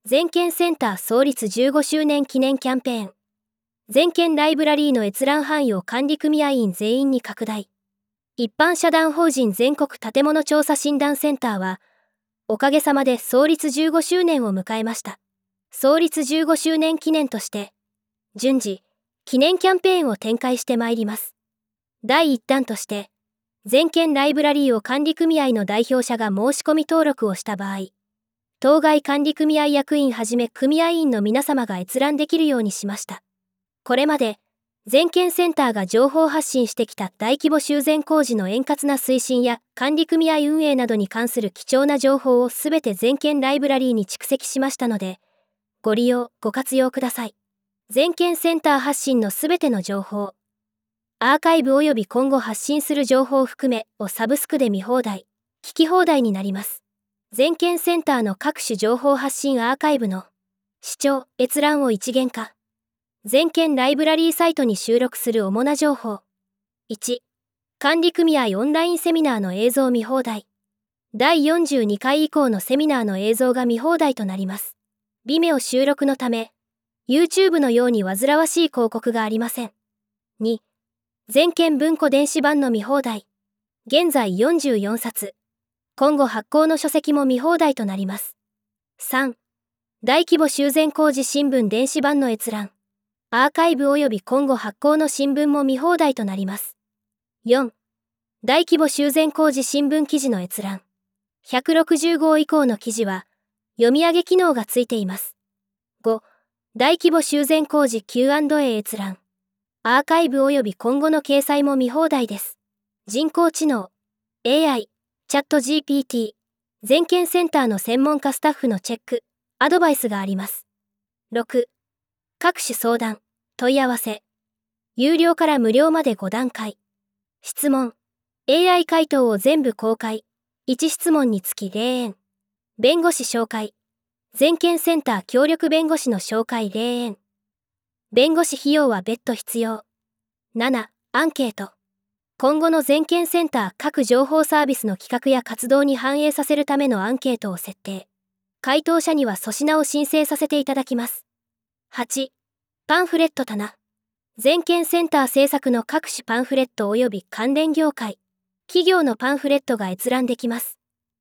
全県センター創立15周年記念キャンペーン。全県ライブラリーの閲覧範囲を管理組合員全員に拡大。一般社団法人全国建物調査診断センターは、おかげさまで創立15周年を迎えました。創立15周年記念として、順次、記念キャンペーンを展開してまいります。第一弾として、全県ライブラリーを管理組合の代表者が申し込み登録をした場合、当該管理組合役員はじめ組合員の皆様が閲覧できるようにしました。これまで、全県センターが情報発信してきた大規模修繕工事の円滑な推進や管理組合運営などに関する貴重な情報をすべて全県ライブラリーに蓄積しましたので、ご利用、ご活用ください。全県センター発信のすべての情報、アーカイブ及び今後発信する情報を含めをサブスクで見放題、聞き放題になります。全県センターの各種情報発信アーカイブの視聴、閲覧を一元化。全県ライブラリーサイトに収録する主な情報。1、管理組合オンラインセミナーの映像見放題。第42回以降のセミナーの映像が見放題となります。Vimeo収録のため、YouTube のように煩わしい広告がありません。2、全県文庫電子版の見放題。現在44冊。今後発行の書籍も見放題となります。3、大規模修繕工事新聞電子版の閲覧。アーカイブ及び今後発行の新聞も見放題となります。4、大規模修繕工事新聞記事の閲覧。160号以降の記事は、読み上げ機能がついています。5、大規模修繕工事 Q&A 閲覧。アーカイブ及び今後の掲載も見放題です。人工知能、AI、チャット GPT、全県センターの専門家スタッフのチェック、アドバイスがあります。6、各種相談、問い合わせ。有料から無料まで5段階。質問、AI 回答を全部公開。1質問につき0円。弁護士紹介。全県センター協力弁護士の紹介0円。弁護士費用は別途必要。7、アンケート。今後の全県センター各情報サービスの企画や活動に反映させるためのアンケートを設定。回答者には粗品を申請させていただきます。8、パンフレット棚。全県センター制作の各種パンフレット及び関連業界、企業のパンフレットが閲覧できます。